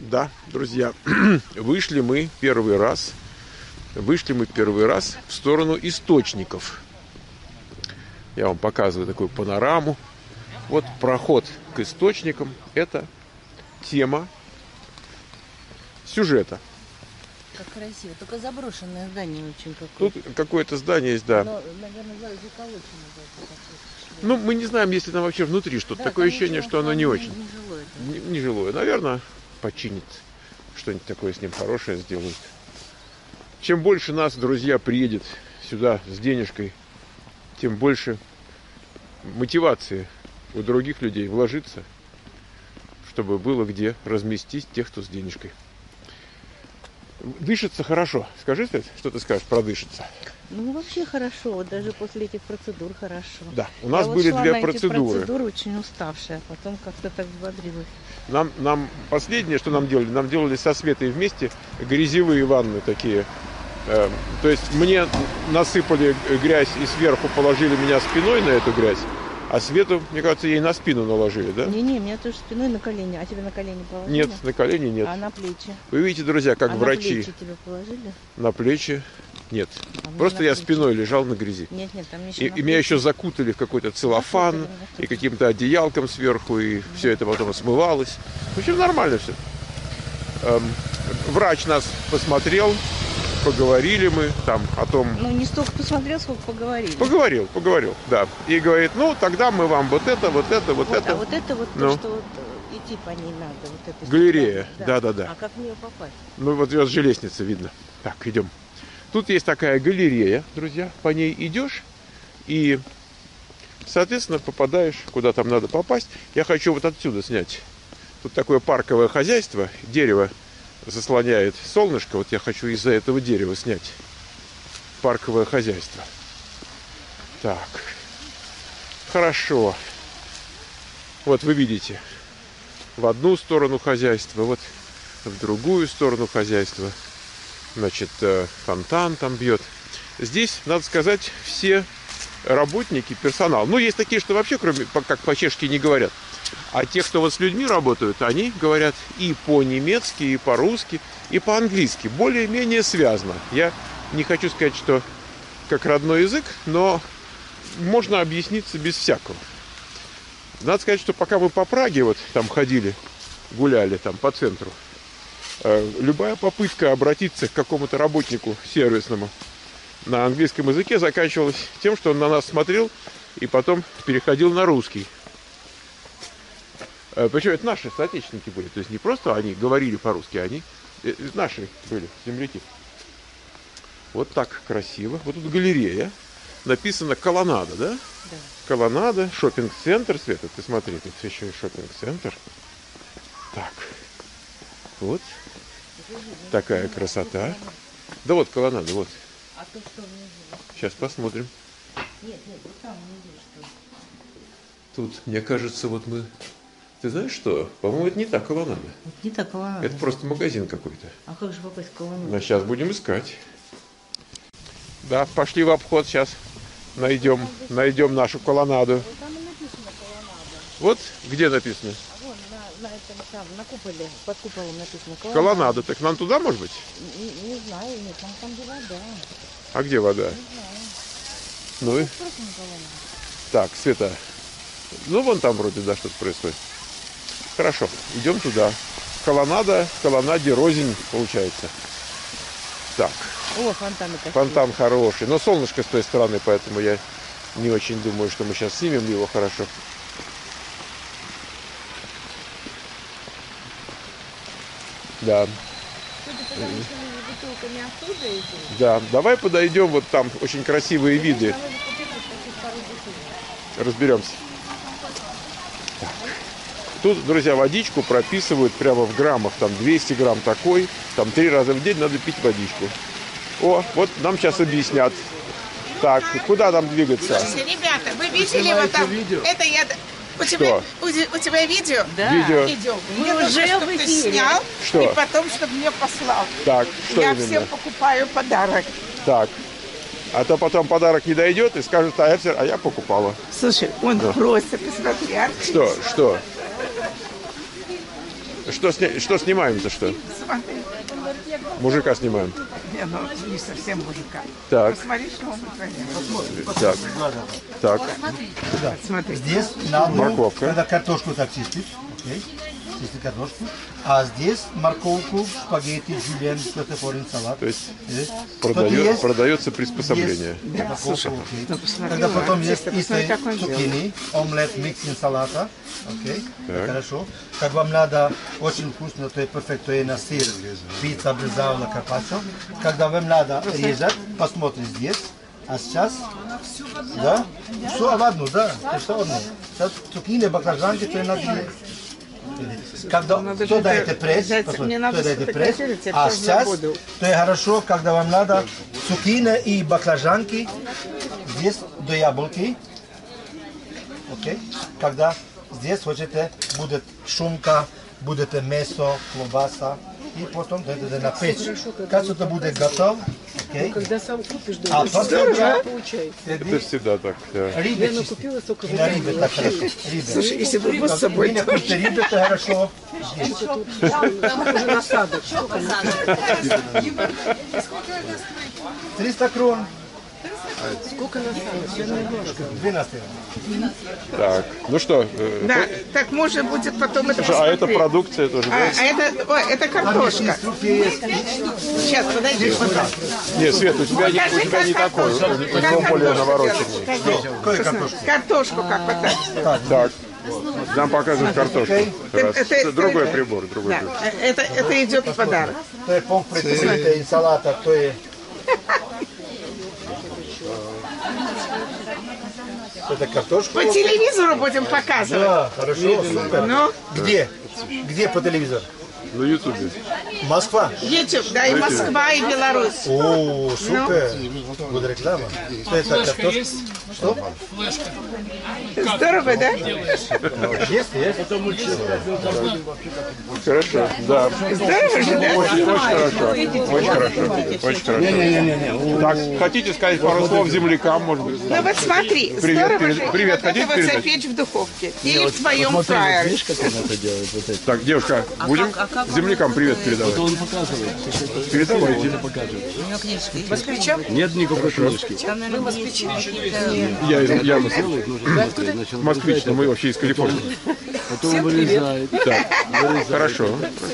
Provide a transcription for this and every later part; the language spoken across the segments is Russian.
Да, друзья, вышли мы первый раз в сторону источников. Я вам показываю такую панораму. Вот проход к источникам. Это тема сюжета. Как красиво. Только заброшенное здание очень какое-то. Тут какое-то здание есть, да. Но, наверное, заколочено. Ну, мы не знаем, если там вообще внутри что-то. Да, такое ощущение, что оно не очень. Не Нежилое. Наверное, починит. Что-нибудь такое с ним хорошее сделают. Чем больше нас, друзья, приедет сюда с денежкой, тем больше мотивации у других людей вложиться, чтобы было где разместить тех, кто с денежкой. Дышится хорошо. Скажи, Свет, что ты скажешь про дышится? Ну, вообще хорошо. Вот даже после этих процедур хорошо. Да, у нас Я были вот шла две на эти процедуры. процедуры очень уставшая, а потом как-то так взбодрилась. Нам последнее, что нам делали со Светой вместе грязевые ванны такие. То есть мне насыпали грязь и сверху положили меня спиной на эту грязь, а Свету, мне кажется, ей на спину наложили, да? Не-не, меня тоже спиной на колени. А тебе на колени положили? Нет, на колени нет. А на плечи? Вы видите, друзья, как врачи. На плечи тебе положили? На плечи нет. А Просто я плечи. Спиной лежал на грязи. Нет, там еще И меня еще закутали в какой-то целлофан и каким-то одеялком сверху, и все это потом смывалось. В общем, нормально все. Врач нас посмотрел, поговорили мы там о том... Ну, не столько посмотрел, сколько поговорили. Поговорил, да. И говорит, ну, тогда мы вам вот это. А вот это вот Ну. то, что вот идти по ней надо. Вот это Галерея, да. А как в нее попасть? Ну, вот же лестница видно. Так, идем. Тут есть такая галерея, друзья. По ней идешь и, соответственно, попадаешь, куда там надо попасть. Я хочу вот отсюда снять. Тут такое парковое хозяйство. Дерево заслоняет солнышко. Вот я хочу из-за этого дерева снять парковое хозяйство. Так. Хорошо. Вот вы видите. В одну сторону хозяйства, вот в другую сторону хозяйства. Значит, фонтан там бьет. Здесь, надо сказать, все работники, персонал. Ну, есть такие, что вообще, кроме как по-чешски, не говорят. А те, кто вот с людьми работают, они говорят и по-немецки, и по-русски, и по-английски. Более-менее связано. Я не хочу сказать, что как родной язык, но можно объясниться без всякого. Надо сказать, что пока мы по Праге вот там ходили, гуляли там по центру, любая попытка обратиться к какому-то работнику сервисному на английском языке заканчивалась тем, что он на нас смотрел и потом переходил на русский. Причем это наши соотечественники были. То есть не просто они говорили по-русски, они наши были, земляки. Вот так красиво. Вот тут галерея. Написано «Колоннада», да? Да. Колоннада, шоппинг-центр. Света, ты смотри, тут еще и шоппинг-центр. Так. Вот. Такая красота. Да вот колоннада, вот. А то что внизу? Сейчас посмотрим. Нет, вот там внизу что. Тут, мне кажется, вот мы... Ты знаешь что? По-моему, это не та колоннада. Не так колоннада. Это просто магазин какой-то. А как же попасть в колоннаду? Но сейчас будем искать. Да, пошли в обход сейчас. Найдем нашу колоннаду. Вот там и написано колоннада. Вот где написано? А вон на этом там, на куполе, под куполом написано Колоннада. Так нам туда, может быть? Не знаю, нет, там где вода. А где вода? Не знаю. Ну и... Просто на колоннаду. Так, Света. Ну, вон там вроде, да, что-то происходит. Хорошо, идем туда. Колоннаде рознь получается. Так. О, фонтаны какие. Фонтан хороший. Но солнышко с той стороны, поэтому я не очень думаю, что мы сейчас снимем его хорошо. Да. Потому что мы бутылками оттуда идем. Да, давай подойдем, вот там очень красивые виды. Нам надо купить вот таких пару бутылок. Разберемся. Так. Тут, друзья, водичку прописывают прямо в граммах. Там 200 грамм такой. Там 3 раза в день надо пить водичку. О, вот нам сейчас объяснят. Так, куда нам двигаться? Ребята, вы видели вот там? Это я... У тебя видео? Да. Видео. Идем. Мы Мне уже нужно, в чтобы ты эфире. снял, Что? и потом, чтобы мне послал. Так, что Я именно? всем покупаю подарок. Так. А то потом подарок не дойдет и скажут, а я покупала. Слушай, он просто, посмотри, Арчи. Что? Что снимаем-то, что? Смотри. Мужика снимаем. Не, ну не совсем мужика. Так. Посмотри, что он вытворяет. Так. Так. Смотри. Здесь на одну, Морковка. когда картошку так чистишь, окей, чистишь картошку, а здесь морковку, спагетти, жюльен, что-то порин салат. То есть Что-то есть? продается приспособление. Есть морковка, Слушай, окей. ну посмотри, Когда потом есть посмотри, истый как он цукини, омлет, миксин салата, окей, Так. хорошо. Как вам надо, очень вкусно, то есть перфект, то есть на сыр, пицца, бризаула, карпаччо. Когда вам надо резать, посмотрите здесь. А сейчас, да, все ладно, да, все одно. Сейчас цукини, баклажанки, то есть надо. Когда кто дает пресс, мне надо кто дает пресс, сфотографировать, я а тоже сейчас, забуду. то есть хорошо, когда вам надо цукини и баклажанки, здесь до яблоки, окей, когда здесь хотите, будет шумка, будет мясо, колбаса, и потом это на печь. Как это будет готово, окей, Когда сам купишь, а думаешь, потом я получай. Это всегда так. Да. рыбы Я чистить. купила столько И на рыбе так хорошо. Рыбы. Слушай, если бы его с собой... Вы купите рыбы, то хорошо. уже насадок. 300 крон. Сколько насадок? 12. Так. Ну что, Да, так можно будет потом это а это посмотреть. продукция тоже, да? А это, ой, это картошка. Инструкции есть. Сейчас, подожди. Нет, Свет, у тебя не такой. У него более навороченный. Какую картошку? Картошку как вот так. Так. Нам показывают картошку. Раз. Это- Другой прибор, другой Да, прибор. это идет в подарок. То есть помфрит, и салата, то есть... Это картошка? По телевизору будем показывать. Да, хорошо, супер. Ну, Где? Где по телевизору? На Ютубе. Москва? YouTube, да, и Москва, и Беларусь. О, супер. Будет реклама. Что это картошка? Что? Здорово, да? Есть, есть. Хорошо, да. Здорово же, да? Очень хорошо. Очень хорошо. Очень хорошо. Так, хотите сказать пару слов землякам, может быть? Ну вот смотри, Привет, здорово же. привет, Вот это хотите вот передать? запечь в духовке. Или в твоем фраере. Так, девушка, будем землякам привет передавать? Он показывает. Передавайте. Москвичам? Нет никакой книжки. Вы москвичи? Я москвич, но мы вообще из Калифорнии. Потом вырезает. Так, хорошо.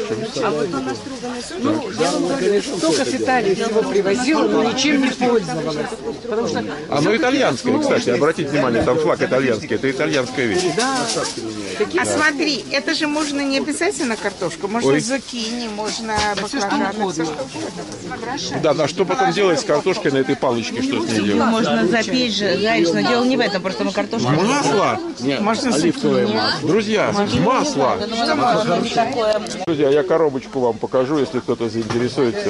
Ну, я вам говорю, только с Италии всего привозила, но ничем не пользовалась. Потому что Оно итальянское, кстати, обратите внимание, там флаг итальянский, это итальянская вещь. А смотри, это же можно не обязательно картошку, можно Ой. зукини, можно баклажаны. всё, что угодно. Да, а что потом делать с картошкой на этой палочке, что с ней делать? Можно запечь, знаешь, но дело не в этом, просто мы картошку... Масло! Можно зукини. Друзья, масло! Друзья, я коробочку вам покажу, если кто-то заинтересуется.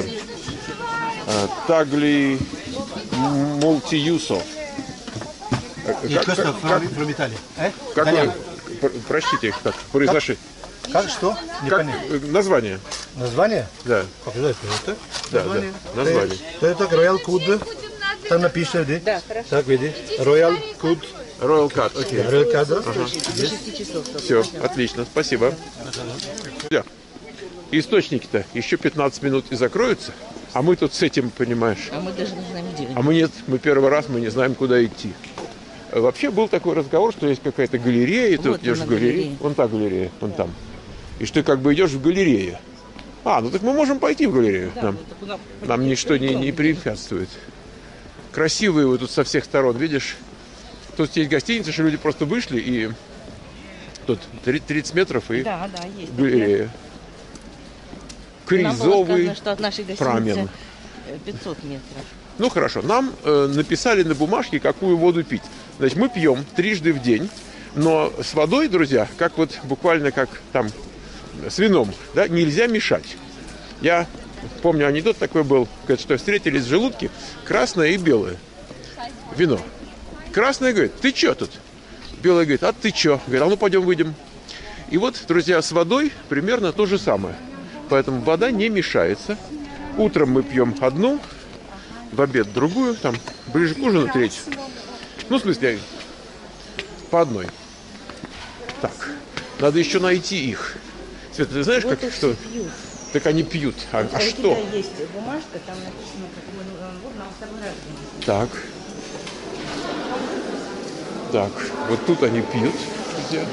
Тагли мультиюсо. И просто from Italy. Как вы, прочтите их, как произношение? Как что? Не Как понятно. название? Название? Да, Как это? да, название. То это Royal Cud. Там написано, да? Так, види. Royal Cud. Royal Cut, окей. Royal Cud. Все, отлично, спасибо. Друзья, источники-то еще 15 минут и закроются, а мы тут с этим, понимаешь, А мы даже не знаем, где. а мы нет, мы первый раз, мы не знаем, куда идти. Вообще был такой разговор, что есть какая-то галерея, и ты Вот идешь она, в галерею, галерея. вон та галерея, вон там. И что ты как бы идешь в галерею. А, ну так мы можем пойти в галерею, нам ничто не препятствует. Красивые вы тут со всех сторон, видишь? Тут есть гостиница, что люди просто вышли, и тут 30 метров и Да, есть. галерея. Нам было Кризовый сказано, что от нашей прамен. гостиницы 500 метров. Ну хорошо, нам написали на бумажке, какую воду пить. Значит, мы пьем трижды в день, но с водой, друзья, как вот буквально как там с вином, да, нельзя мешать. Я помню, анекдот такой был, говорит, что встретились в желудке красное и белое вино. Красное говорит, ты чё тут? Белое говорит, а ты чё? Говорит, а ну пойдем выйдем. И вот, друзья, с водой примерно то же самое. Поэтому вода не мешается. Утром мы пьем одну, в обед другую, там ближе к ужину третью. Ну, в смысле, по одной. Так, надо еще найти их. Света, ты знаешь, Вот как и что? все пьют. Так они пьют. А У что? тебя есть бумажка, там написано, вот нам с тобой разные. Так. Так, вот тут они пьют. Друзья.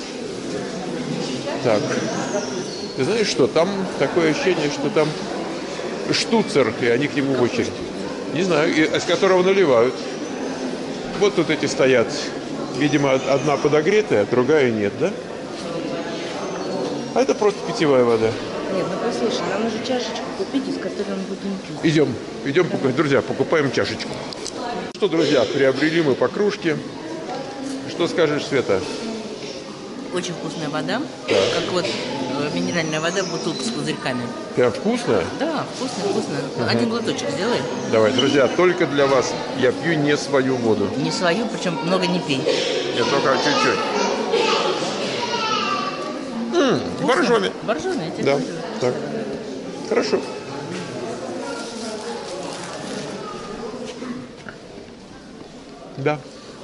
Так. Ты знаешь что? Там такое ощущение, что там штуцер, и они к нему в очередь. Не знаю, из которого наливают. Вот тут эти стоят. Видимо, одна подогретая, а другая нет, да? А это просто питьевая вода. Нет, ну послушай, нам нужно чашечку купить, из которой мы будем пить. Идем, друзья, покупаем чашечку. Что, друзья, приобрели мы по кружке. Что скажешь, Света? Очень вкусная вода, Так. как вот минеральная вода, бутылка с пузырьками. Прям вкусная? Да, вкусно. Один глоточек сделай. Давай, друзья, только для вас я пью не свою воду. Не свою, причем много не пей. Я только чуть-чуть. Боржоми. Боржоми, я тебе Да, говорю. так. Хорошо. Да.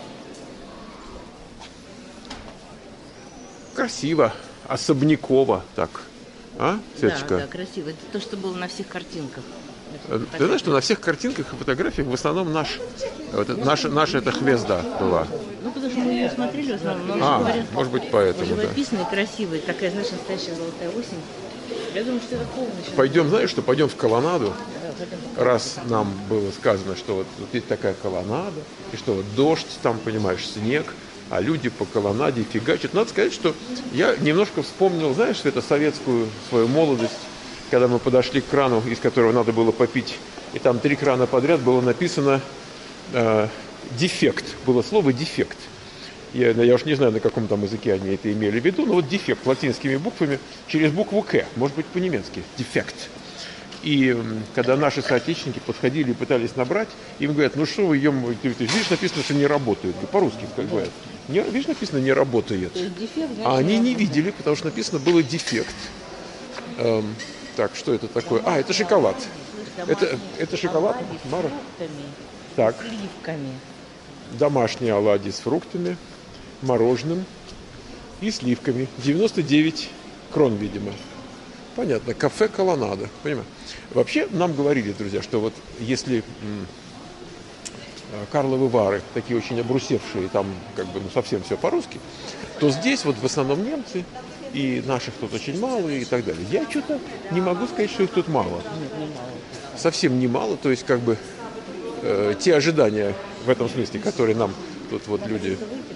Krасиво, особняково так. А, Светочка? Да, красиво. Это то, что было на всех картинках. Ты знаешь, что на всех картинках и фотографиях в основном наша эта хвезда была. Ну, потому что мы ее смотрели в основном. Но он же говорит, может быть, поэтому, да. живописная, красивая, такая, знаешь, настоящая золотая осень. Я думаю, что это полностью. Пойдем, знаешь, что пойдем в колоннаду, Да, пойдем. раз нам было сказано, что вот тут есть такая колоннада, и что вот дождь, там, понимаешь, снег, а люди по колоннаде фигачат. Надо сказать, что я немножко вспомнил, знаешь, это советскую свою молодость, когда мы подошли к крану, из которого надо было попить, и там 3 крана подряд было написано «дефект». Было слово «дефект». Я уж не знаю, на каком там языке они это имели в виду, но вот дефект латинскими буквами через букву «К», может быть, по-немецки, дефект. И когда наши соотечественники подходили и пытались набрать, им говорят, ну что вы, видишь, написано, что не работает. По-русски как говорят. Видишь, написано, не работает. То есть дефект, значит, А они не работает. видели, потому что написано было дефект. Так, что это такое? А, это шоколад. Это шоколад? Оладьи с Мара? фруктами, Так, сливками. домашние оладьи с фруктами, мороженым и сливками. 99 крон, видимо. Понятно. Кафе «Колоннада». Понимаешь? Вообще нам говорили, друзья, что вот если Карловы Вары, такие очень обрусевшие, там как бы совсем все по-русски, то здесь вот в основном немцы, и наших тут очень мало и так далее. Я что-то не могу сказать, что их тут мало. Совсем не мало, то есть как бы те ожидания в этом смысле, которые нам тут вот люди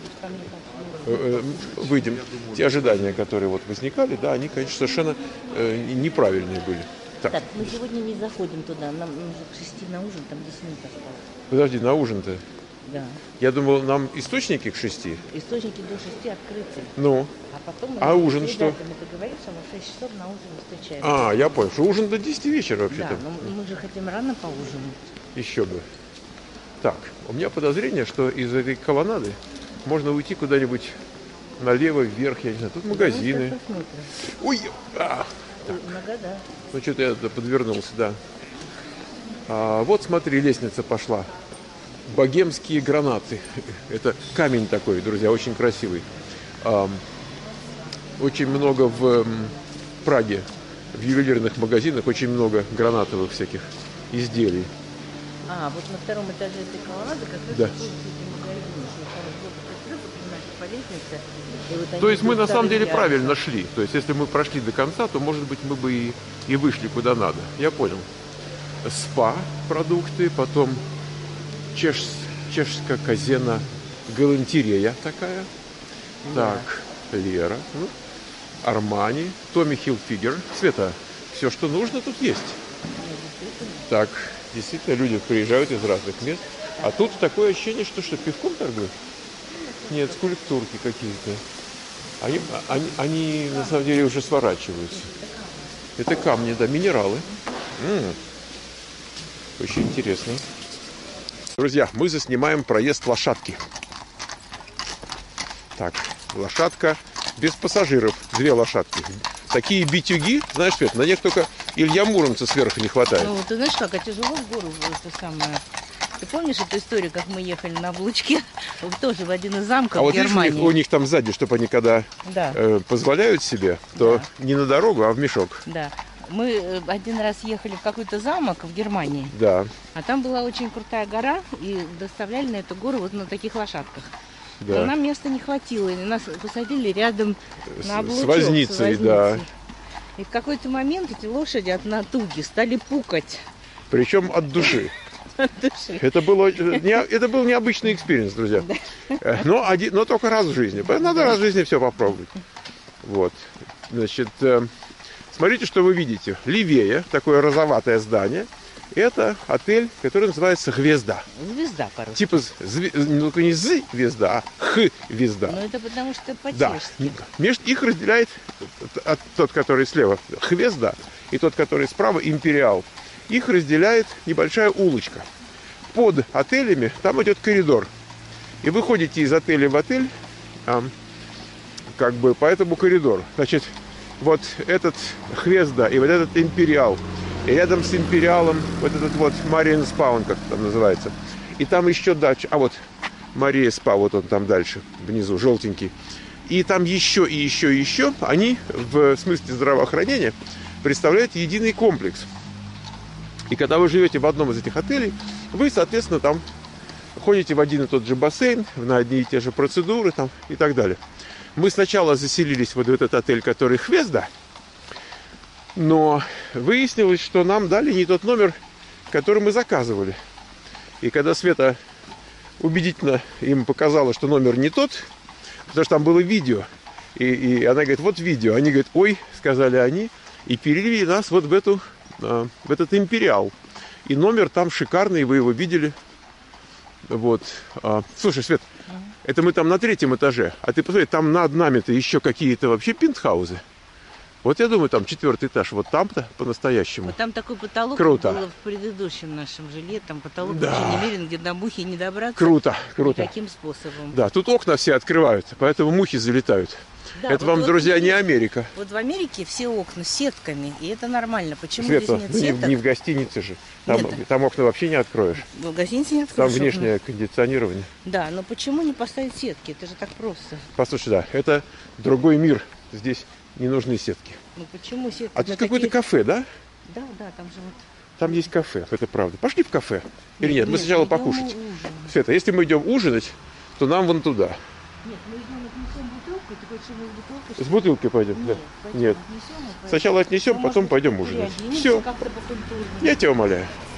выйдем, те ожидания, которые вот возникали, да, они, конечно, совершенно неправильные были. Так, мы сегодня не заходим туда, нам нужно к 6 на ужин, там 10 минут осталось. Подожди, на ужин-то? Да. Я думал, нам источники к 6. Источники до 6 открыты. Ну, А потом мы А ужин с что? ребятами договоримся, мы в 6 часов на ужин встречаемся. я понял, что ужин до 10 вечера Да, вообще-то. но мы же хотим рано поужинать. Еще бы. Так, у меня подозрение, что из этой колоннады можно уйти куда-нибудь налево, вверх, я не знаю. Тут магазины. Давай посмотрим. Ой, Нога, да. ну что-то я подвернулся, да. Вот смотри, лестница пошла. Богемские гранаты. Это камень такой, друзья, очень красивый. Очень много в Праге, в ювелирных магазинах, очень много гранатовых всяких изделий. Вот на втором этаже этой колоннады как раз Да. будут эти магазины. Сначала сбоку поднимаешься по лестнице. И вот они То есть мы идут на самом деле вдоль правильно шли. То есть если мы прошли до конца, то, может быть, мы бы и вышли куда надо. Я понял. СПА-продукты, потом чешская казена галантерея такая. Так, Лера. Ну, Армани, Томми Хилфигер. Света, все, что нужно, тут есть. Так, действительно, люди приезжают из разных мест. А тут такое ощущение, что пивком торгуют? Нет, скульптурки какие-то. Они на самом деле уже сворачиваются. Это камни, да, минералы. Очень интересно. Друзья, мы заснимаем проезд лошадки. Так, лошадка без пассажиров. 2 лошадки. Такие битюги, знаешь, Свет, на них только Илья Муромца сверху не хватает. Ну, ты знаешь как, а тяжело в гору это самое Ты помнишь эту историю, как мы ехали на облучке тоже в один из замков А вот в видишь, Германии? у них там сзади, чтобы они когда Да. позволяют себе, то не на дорогу, а в мешок. Да. Мы один раз ехали в какой-то замок в Германии, Да, а там была очень крутая гора, и доставляли на эту гору вот на таких лошадках. Но да. нам места не хватило, и нас посадили рядом на облучок. С возницей, да. И в какой-то момент эти лошади от натуги стали пукать Причем от души. от души. Это был необычный экспириенс, друзья. Но только раз в жизни. Надо раз в жизни все попробовать. Вот. Значит, смотрите, что вы видите. Левее, такое розоватое здание, это отель, который называется «Гвезда». Звезда по-русски. Типа, ну, не «звезда», а «х-везда». Но это потому что Да. по-чешски. Между их разделяет тот, который слева «Хвезда», и тот, который справа «Империал». Их разделяет небольшая улочка. Под отелями там идет коридор. И вы ходите из отеля в отель как бы по этому коридору. Значит, вот этот «Хвезда» и вот этот «Империал». И рядом с «Империалом» вот этот вот «Мариен Спаун», как там называется. И там еще дальше. А вот Мария Спа, вот он там дальше, внизу, желтенький. И там еще, и еще, и еще. Они в смысле здравоохранения представляют единый комплекс. И когда вы живете в одном из этих отелей, вы, соответственно, там ходите в один и тот же бассейн, на одни и те же процедуры там, и так далее. Мы сначала заселились вот в этот отель, который «Хвезда», но выяснилось, что нам дали не тот номер, который мы заказывали. И когда Света убедительно им показала, что номер не тот, потому что там было видео, и она говорит, вот видео. Они говорят, ой, сказали они, и перевели нас вот в этот «Империал». И номер там шикарный, вы его видели. Вот. Слушай, Свет, это мы там на 3-м этаже. А ты посмотри, там над нами-то еще какие-то вообще пентхаузы. Вот я думаю, там 4-й этаж, вот там-то по-настоящему. Вот там такой потолок Круто. был в предыдущем нашем жилье. Там потолок Да. вообще немерен, где до мухи не добраться. Круто, круто. Таким способом. Да, тут окна все открывают, поэтому мухи залетают. Да, это вот- вам, вот друзья, не видишь, Америка. Вот в Америке все окна с сетками, и это нормально. Почему Света, здесь нет ну, сеток? не в гостинице же. Там, Нет. там окна вообще не откроешь. В гостинице не Там откроешь окна. внешнее кондиционирование. Да, но почему не поставить сетки? Это же так просто. Послушай, да, это другой мир. Здесь не нужны сетки. Ну почему сетки? А тут на какое-то такие- кафе, да? Да, да, там же вот... Там есть кафе, это правда. Пошли в кафе. Или нет? Мы сначала идем покушать. ужинать. Света, если мы идем ужинать, то нам вон туда. Нет, мы идем отнесем бутылку, ты хочешь, мы с бутылкой? С бутылкой пойдем? Нет, Да. Нет. отнесем, и Сначала отнесем, Ну, потом может, пойдем ужинать. переоденемся Все. как-то по культурному. Я тебя умоляю.